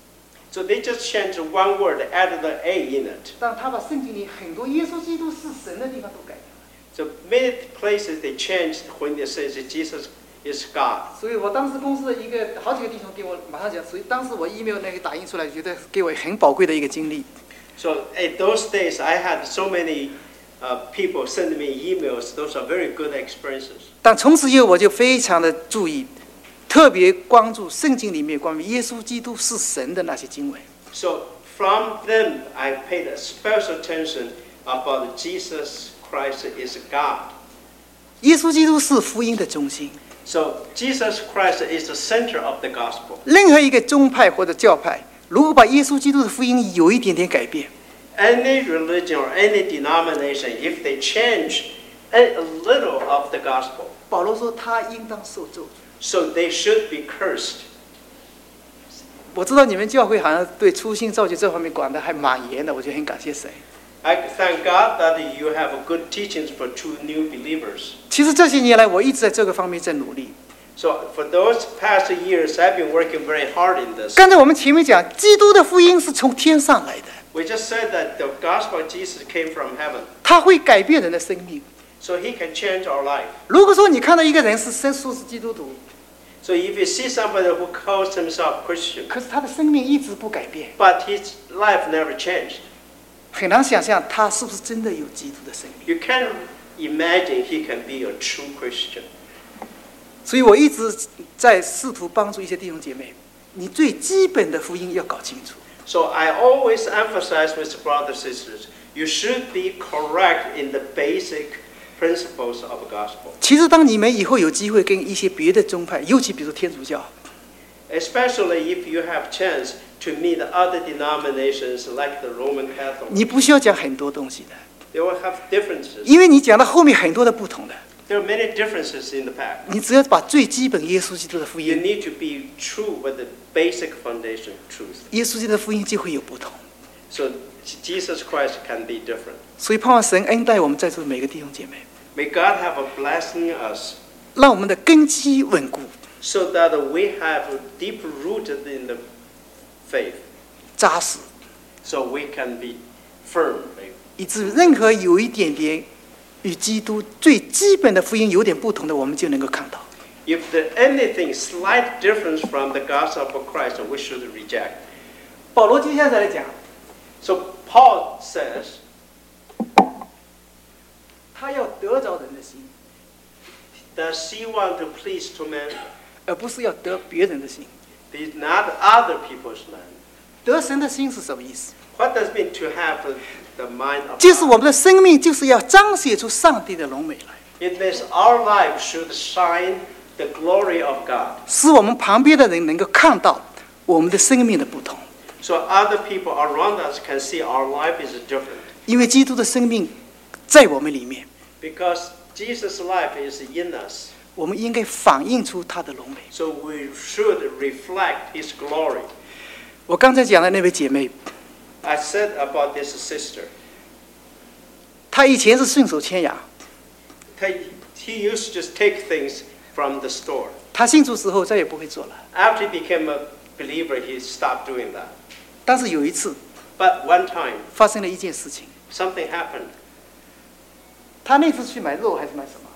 So they just changed one word, added the A in it. 但他把圣经里很多耶稣基督是神的地方都改掉了。 So many places they changed when they say that Jesus is God. 所以我当时公司的一个好几个弟兄给我马上讲，所以当时我 email 那个打印出来，觉得给我很宝贵的一个经历。 So at those days, I had so many uh, people send me emails. Those are very good experiences. 但从此以后我就非常的注意，特别关注圣经里面关于耶稣基督是神的那些经文。 So from them, I paid a special attention about Jesus Christ is God. 耶稣基督是福音的中心。 So Jesus Christ is the center of the gospel. 任何一个宗派或者教派，如果把耶稣基督的福音有一点点改变， Any religion or any denomination, if they change a little of the gospel, 保罗说他应当受咒诅。 so they should be cursed. 我知道你们教会好像对初心造就这方面管得还蛮严的，我觉得很感谢神。 I thank God that you have good teachings for true new believers. 其实这些年来，我一直在这个方面在努力。 So for those past years, I've been working very hard in this. 刚才我们前面讲，基督的福音是从天上来的， We just said that the gospel of Jesus came from heaven, 它会改变人的生命。 so he can change our life. 如果说你看到一个人是生说是基督徒， So if you see somebody who calls himself Christian, 可是他的生命一直不改变， but his life never changed, 很难想象他是不是真的有基督的生命。 you can't imagine he can be a true Christian. 所以我一直在试图帮助一些弟兄姐妹，你最基本的福音要搞清楚。 So I always emphasize with brothers and sisters, you should be correct in the basic principles of the gospel. 其实，当你们以后有机会跟一些别的宗派，尤其比如天主教， Especially if you have chance to meet other denominations like the Roman Catholic. 你不需要讲很多东西的， They will have differences. 因为你讲到后面很多的不同的， There are many differences in the path. 你只要把最基本耶稣基督的福 You 音， need to be true with the basic foundation truth. 耶稣基督的福音就会有不同。 So Jesus Christ can be different. 所以盼望神恩待我们在座的每个弟兄姐妹， May God have a blessing us 让我们的根基稳固、 so that we have deep rooted in the faith, 扎实， so we can be firm. 以至于任何有一点点与基督最基本的福音有点不同的，我们就能够看到。 If there's anything slight difference from the gospel of Christ, we should reject. 保罗接下来讲， So Paul says, 他要得着人的心， does he want to please to man? 而不是要得别人的心。 He's not other people's man. 得神的心是什么意思？ What does it mean to have the mind of 就是我 God. 们的生命就是要彰显出上帝的荣美来， It means our life should shine the glory of God, 使我们旁边的人能够看到我们的生命的不同。 so other people around us can see our life is different. 因为基督的生命在我们里面， Because Jesus' life is in us, 我们应该反映出他的荣美。 so we should reflect His glory. 我刚才讲的那位姐妹， I said about this sister, 她以前是顺手牵羊， he he used to just take things from the store. 她信主之后再也不会做了。 After he became a believer, he stopped doing that. 但是有一次 But one time, 发生了一件事情， something happened. 她那次去买肉还是买什么？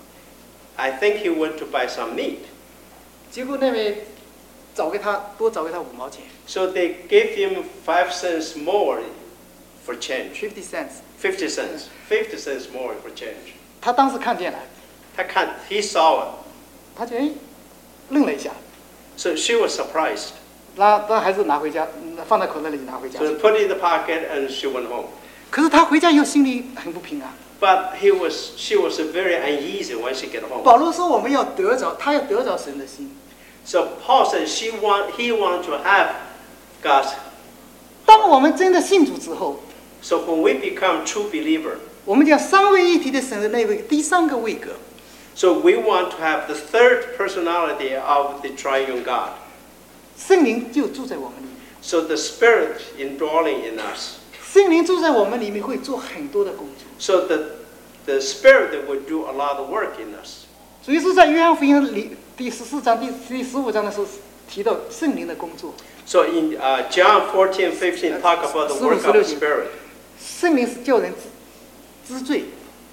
I think he went to buy some meat. 结果那位找给她多找给她五毛钱 So they gave him five cents more for change. ，fifty cents。 Fifty cents. Fifty cents more for change. 她当时看见了， 他看 He saw it. 她觉得哎愣了一下， So she was surprised. 那她还是拿回家，嗯放在口袋里拿回家 So。they put it in the pocket and she went home. 可是她回家以后心里很不平安。 But he was, she was very uneasy when she get home. 保罗说我们要得着，他要得着神的心。 So Paul said she want, he wanted to have God's. 当我们真的信主之后， So when we become true believer, 我们讲三位一体的神的那位第三个位格， so we want to have the third personality of the triune God. 圣灵就住在我们里面。 So the Spirit indwelling in us. 圣灵住在我们里面会做很多的工作。 So the, the Spirit will do a lot of work in us. 所以说，在约翰福音里第十四章、第第十五章的时候提到圣灵的工作。 So in uh, John fourteen, fifteen, talk about the work of the Spirit. 圣灵是叫人知知罪，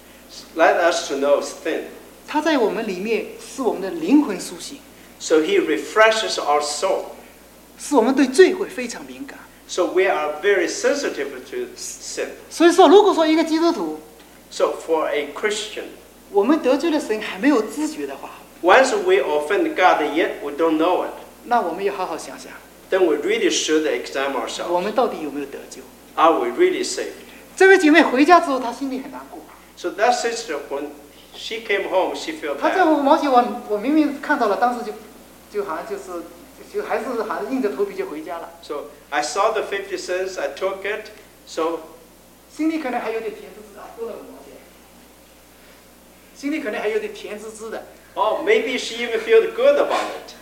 Let us to know sin. 他在我们里面使我们的灵魂苏醒， So he refreshes our soul. 使我们对罪会非常敏感。 So we are very sensitive to sin. 所以说，如果说一个基督徒， So for a Christian, 我们得罪了神还没有知觉的话， once we offend God yet we don't know it, 那我们要好好想想， then we really should examine 我 ourselves. 们到底有没有得救？ Are we really saved? 这位姐妹回家之后，她心里很难过。 So that sister, when she came home, she felt 她这 bad. 五毛钱，我我明明看到了，当时就就好像就是就还是好像硬着头皮就回家了， So I saw the fifty cents, I took it. So 心里可能还有点甜滋滋啊，多了五毛钱，心里可能还有点甜滋滋的。 oh, maybe she even felt good about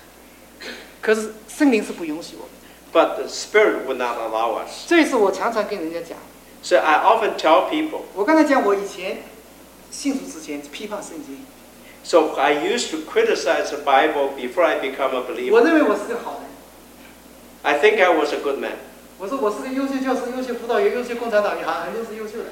it. 可是圣灵是不允许我们的。 But the Spirit would not allow us. 这也是我常常跟人家讲。 So I often tell people, 我刚才讲，我以前信主之前批判圣经， so I used to criticize the Bible before I become a 我 believer. 认为我是个好人。 I think I was a good man. 我说我是个优秀教师、优秀辅导员、优秀共产党员，好像都是优秀的。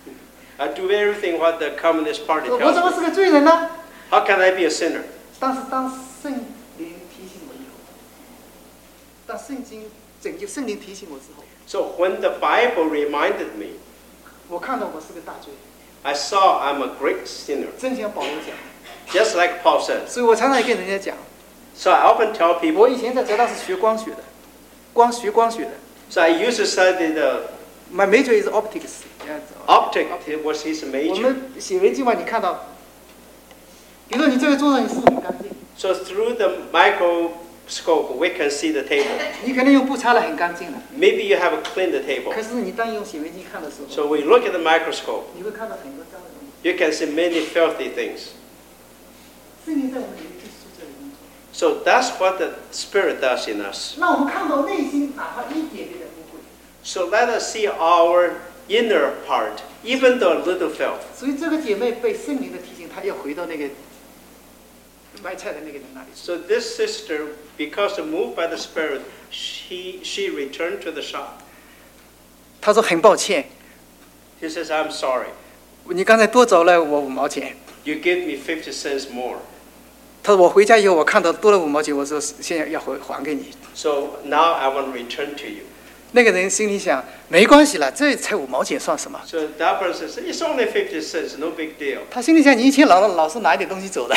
I do everything what the Communist Party 我怎么 tells 是 me. 个罪人呢？ How can I be a sinner? 但是当圣灵提醒我以后，当圣经拯救圣灵提醒我之后， So when the Bible reminded me, 我看到我是个大罪人， I saw I'm a great sinner, 正像保罗讲。 just like Paul says. 所以我常常也跟人家讲， So I often tell people, 我以前在浙大是学光学的，光学光学的。 so I used to study the My major is optics。 optic, it was his 我 major. 们写文句嘛，你看到，比如说你这个桌子你是不是很干净？ So through the microscope, we can see the table. 你可能用布擦得很干净了， Maybe you have cleaned the table. 可是你当用显微镜看的时候， So we look at the microscope, 你会看到很多脏的东西。 you can see many filthy things. 圣灵在我们里面就是做这个工作， So that's what the Spirit does in us. 让我们看到内心哪怕一点点的污秽。 So let us see our inner part, even though a little filth. 所以这个姐妹被圣灵的提醒，她要回到那个卖菜的那个人那里去。 So this sister, because moved by the Spirit, she, she returned to the shop. 她说很抱歉， She says, I'm sorry. 你刚才多找了我五毛钱。 You give me fifty cents more. 她说我回家以后我看到多了五毛钱，我说现在要还还给你。 So now I want to return to you. 那个人心里想，没关系了，这才五毛钱算什么？ So that person says, it's only fifty cents, no big deal. 他心里想，你以前老老是拿一点东西走的，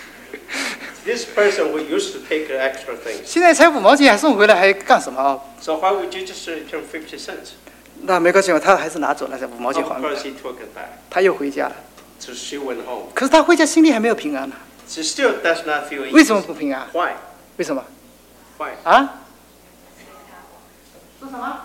This person who used to take extra things. 现在才五毛钱还送回来，还干什么啊？ So why would you just return fifty cents? 那没关系，他还是拿走了，这五毛钱 Of 还给 course, 他， he took it back. 他又回家了。 So she went home. 可是他回家心里还没有平安呢、 She still does not feel easy. 为什么不平安？ Why? 为什么？ Why? 啊？说什么？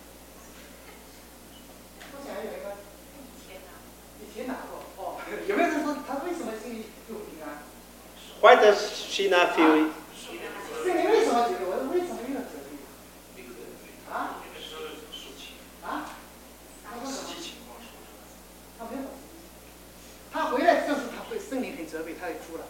我想有一个以前拿过哦，有没有人说他为什么心里不平安？ Why does she not feel? 心里为什么觉得我为什么没有责任？啊？啊？他说什么？他没有。他回来就是他会心里很责备，他也哭了。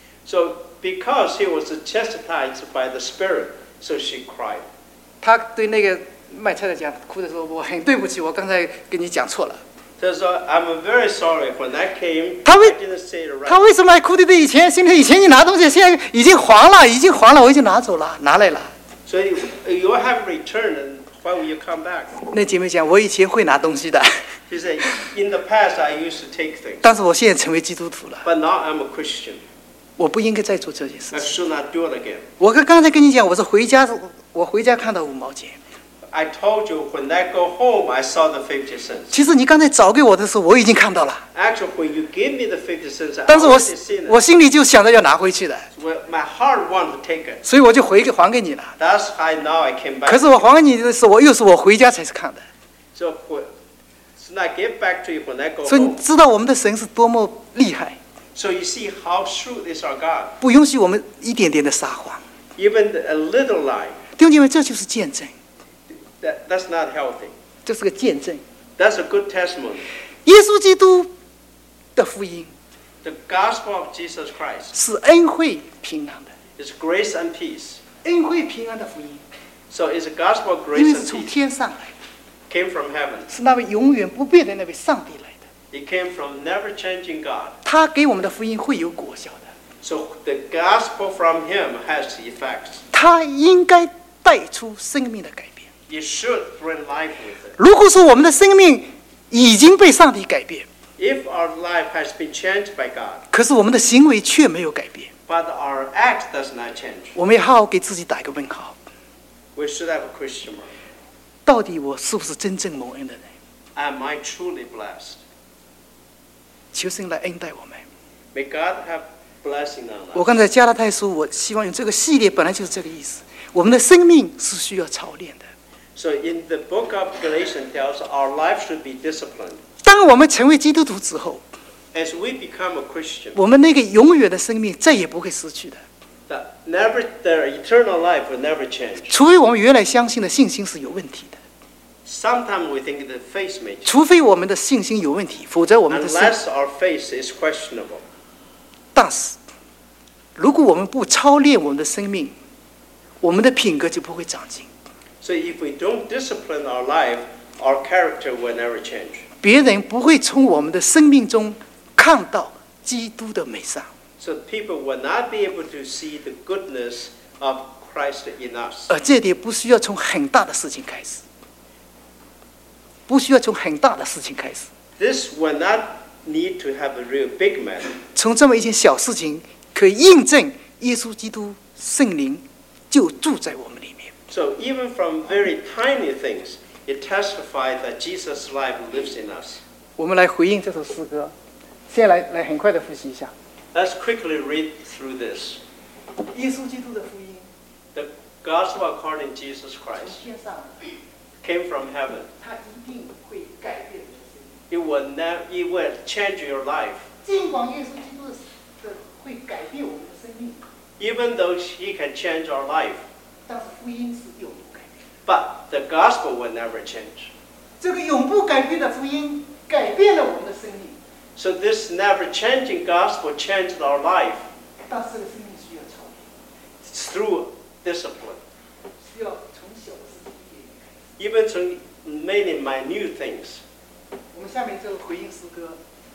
So because he was chastised by the Spirit, so she cried. 他对那个卖菜的讲，哭的时候，我很对不起，我刚才跟你讲错了。 So I'm very sorry when I came. 他为 I didn't say it 他 right. 为什么还哭的对以前？心里以前你拿东西，现在已经还了，已经还了，我已经拿走了，拿来了。 So you, you have returned, and why will you come back? 那姐妹讲，我以前会拿东西的， She said, in the past I used to take things, 但是我现在成为基督徒了， but now I'm a Christian. 我不应该再做这件事 I 情。 should not do it again. 我跟刚才跟你讲，我是回家，我回家看到五毛钱。 I told you when I go home, I saw the fifty cents. 其实你刚才找给我的时候，我已经看到了， Actually, when you gave me the fifty cents, I 但是我 already seen 我 it. 心里就想着要拿回去的， Well, my heart wanted to take it. 所以我就回给还给你了。 That's why now I came 可 back. 是我还给你的时候，我又是我回家才是看的， So, when, so I get back to you when I go 所以你 home. 知道我们的神是多么厉害， So you see how shrewd is our God. 不允许我们一点点的撒谎。 Even a little lie, 弟兄姐妹，这就是见证， that, that's not healthy. 这是个见证。 That's a good testimony. 耶稣基督的福音 The gospel of Jesus Christ 是恩惠平安的， is grace and peace. 恩惠平安的福音， So it's a gospel of 因 grace 为是 and 从 peace. 天上来的， Came from heaven. 是那位永远不变的那位上帝来的。 It came from never changing God. 他给我们的福音会有果效的， So the gospel from him has effects. 他应该带出生命的改变。 It should bring life with it. 如果说我们的生命已经被上帝改变， If our life has been changed by God, 可是我们的行为却没有改变， but our act does not change, 我们要好好给自己打一个问号： we should have a question mark. 到底我是不是真正蒙恩的人？ Am I truly blessed? 求神来恩待我们。 May God have blessing on 我 us. 刚才加拉太书，我希望用这个系列本来就是这个意思。我们的生命是需要操练的。 So in the book of Galatians tells our life should be disciplined. 当我们成为基督徒之后， As we become a Christian, 我们那个永远的生命再也不会失去的， the never the eternal life will never change. 除非我们原来相信的信心是有问题的， Sometimes we think the faith may change, 除非我们的信心有问题，否则我们的生。 unless our faith is questionable. 但是，如果我们不操练我们的生命，我们的品格就不会长进。 So if we don't discipline our life, our character will never change. 别人不会从我们的生命中看到基督的美善， So people will not be able to see the goodness of Christ in us. 而这点不需要从很大的事情开始，不需要从很大的事情开始， This will not need to have a real big matter. 从这么一件小事情可以印证耶稣基督圣灵就住在我们里面。 So even from very tiny things, it testifies that Jesus' life lives in us. 我们来回应这首诗歌，先来来很快的复习一下 Let's quickly read through this. 耶稣基督的福音， The gospel according to Jesus 从 Christ 天上来， came from heaven. 它一定会改变你的生命。 It will never, it will change your life. 尽管耶稣基督的的会改变我们的生命， Even though he can change our life, 但是福音是永不改变。 but the gospel will never change. 这个永不改变的福音改变了我们的生命， So this never changing gospel changed our life 但是这个生命需要操练， through discipline. 需要从小的事情一点点开始。 Even to many minute things. 我们下面这个回应诗歌，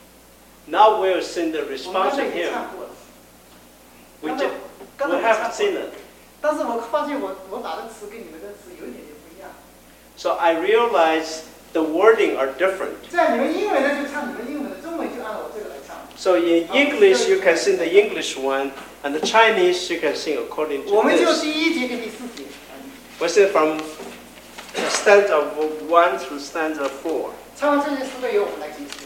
Now we'll sing the 我们刚 responsive 才已经 hymn. 唱过了， We, 刚才 just, 刚 we 才我 have 唱 seen 过了， it. 但是我发现我我打的词跟你们的词有一点点不一样。 So I realize the wording are different. 在你们英文的就唱你们英文的，中文就按我这个来唱。 So in English you can sing the English one, and the Chinese you can sing according 我 to 们就 this. 第一节跟第四节。 We sing from stanza one through stanza four. 唱完这些诗歌以后，我们来结束。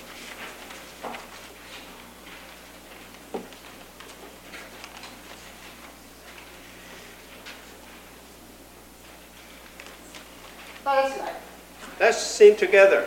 大家起来。 Let's sing together.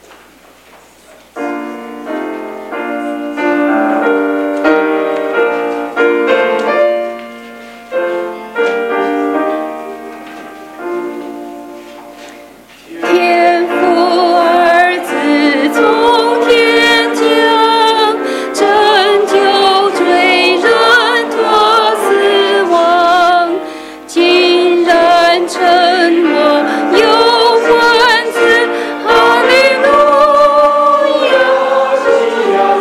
天父儿子从天降，拯救罪人脱死亡，竟然成我有患子，哈利路亚！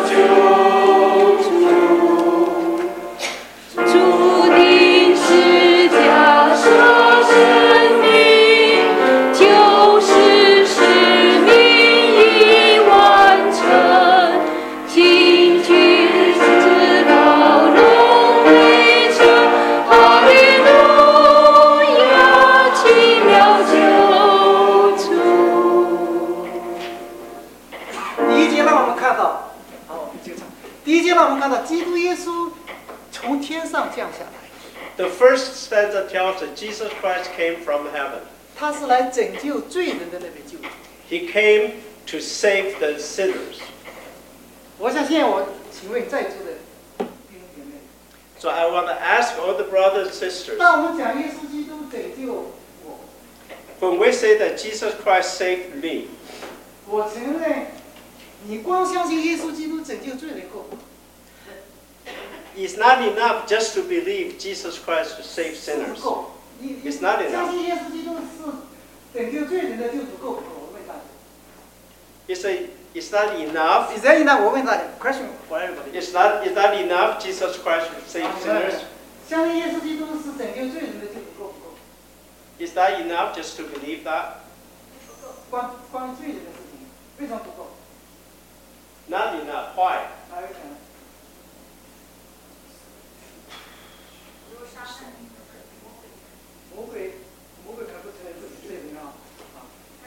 主的十架舍生命，就是使命已完成，今君知道荣归程，哈利路亚，奇妙救主。 第一节让我们看到，好，我们接着唱。第一节让我们看到，基督耶稣从天上降下来， The first stanza tells that Jesus Christ came from heaven. 他是来拯救罪人的那位救主。 He came to save the sinners. 我想现在我请问在座的弟兄姐妹， So I want to ask all the brothers and sisters, 当我们讲耶稣基督拯救我， when we say that Jesus Christ saved me, 我承认，你光相信耶稣基督拯救罪人够不？ it's not enough just to believe Jesus Christ to save 是 sinners. 不够。你你 It's not enough. 相信耶稣基督是拯救罪人的救主够不够？我问大家。 It's, a, it's not enough. Is that enough？我问大家 ，question for everybody。 It's not, it's not enough Jesus Christ to save sinners. 相信耶稣基督是拯救罪人的救主够不够？ Is that enough just to believe that? 关关于罪人的事情，为什么不够？ Not enough. Why? 哪位讲？魔鬼，魔鬼可不承认自己罪人啊！啊，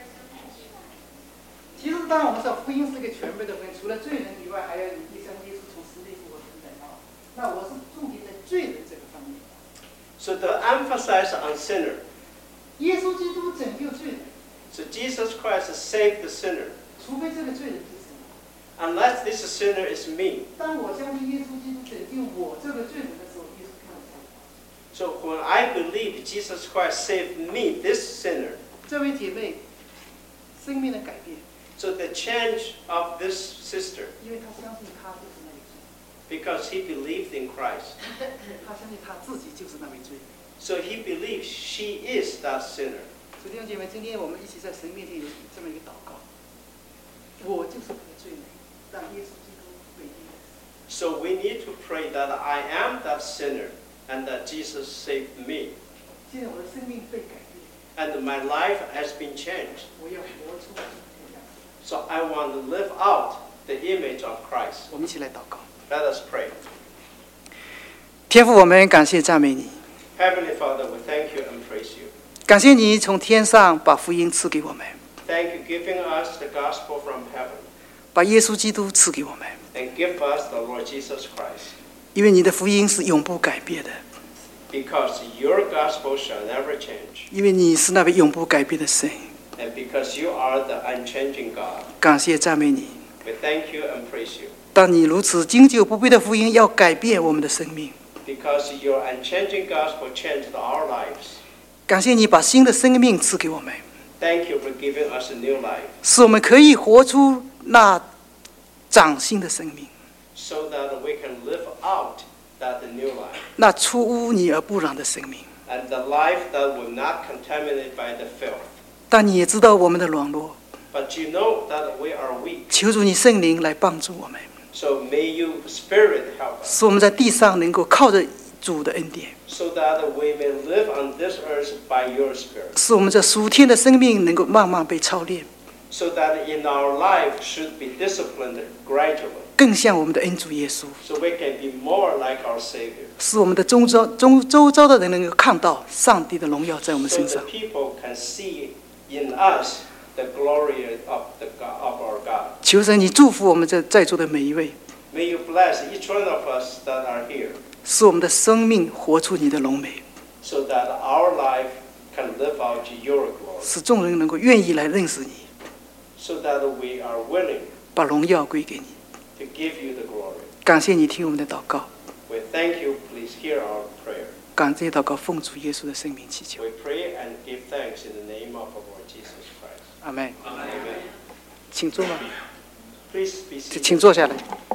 其实当然我们知道福音是个全备的福音，除了罪人以外，还要你相信耶稣从死里复活等等啊。那我是重点在罪人这个方面。 So to emphasize on sinner. 耶稣基督拯救罪人， So Jesus Christ saved the sinner. 除非这个罪人是神。 Unless this sinner is me. 当我相信耶稣基督拯救我这个罪人的时候，耶稣看得出来。 So when I believe Jesus Christ saved me, this sinner, 这位姐妹生命的改变， so the change of this sister, 因为她相信她就是那位罪人， because he believed in Christ. 她相信她自己就是那位罪人。 So he believes she is that sinner. 所以弟兄姐妹，今天我们一起在神面前有这么一个祷告：我就是那个罪人，让耶稣基督为你。 So we need to pray that I am that sinner and that Jesus saved me. 现在我的生命被改变， And my life has been changed. 我要活出基督的样子。 So I want to live out the image of Christ. 我们一起来祷告。 Let us pray. 天父，我们感谢赞美你， Heavenly Father, we thank you and praise you. 感谢你从天上把福音赐给我们， Thank you giving us the gospel from heaven 把耶稣基督赐给我们， and give us the Lord Jesus Christ. 因为你的福音是永不改变的， Because your gospel shall never change. 因为你是那位永不改变的神。 And because you are the unchanging God. 感谢赞美你， We thank you and praise you. 当你如此经久不变的福音要改变我们的生命， Because your unchanging gospel changed our lives. 感谢你把新的生命赐给我们， Thank you for giving us a new life 使我们可以活出那崭新的生命， so that we can live out that new life. 那出污泥而不染的生命。 And the life that will not contaminate by the filth. 但你也知道我们的软弱， But you know that we are weak. 求主你圣灵来帮助我们， So may you, Spirit, help us 使我们在地上能够靠着主的恩典， so that we may live on this earth by your Spirit. 使我们这属天的生命能够慢慢被操练， So that in our life should be disciplined gradually. 更像我们的恩主耶稣， So we can be more like our Savior. 使我们的周遭周周遭的人能够看到上帝的荣耀在我们 So 身 the 上， people can see in us the glory of, the God, of our God. 求神你祝福我们这在座的每一位， May you bless each one of us that are here 使我们的生命活出你的荣美， so that our life can live out your glory, 使众人能够愿意来认识你， so that we are willing 把荣耀归给你。 to give you the glory. 感谢你听我们的祷告， We thank you. Please hear our prayer. 感谢祷告，奉主耶稣的圣名祈求， We pray and give thanks in the name of our Lord Jesus Christ. 阿门。 Amen. 请坐吧， Please be seated. 请坐下来。